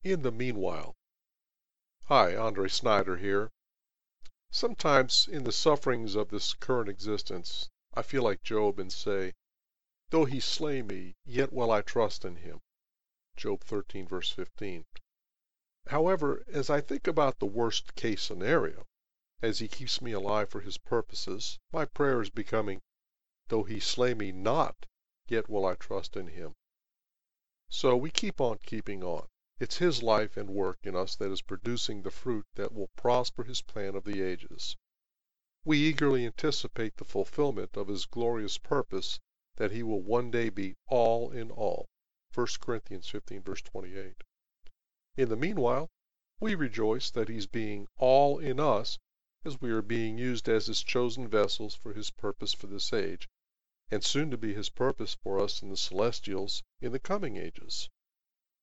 In the meanwhile. Hi, Andre Snyder here. Sometimes in the sufferings of this current existence, I feel like Job and say, though he slay me, yet will I trust in him. Job 13 verse 15. However, as I think about the worst case scenario, as he keeps me alive for his purposes, my prayer is becoming, though he slay me not, yet will I trust in him. So we keep on keeping on. It's his life and work in us that is producing the fruit that will prosper his plan of the ages. We eagerly anticipate the fulfillment of his glorious purpose that he will one day be all in all. 1 Corinthians 15 verse 28. In the meanwhile, we rejoice that he's being all in us as we are being used as his chosen vessels for his purpose for this age, and soon to be his purpose for us in the celestials in the coming ages.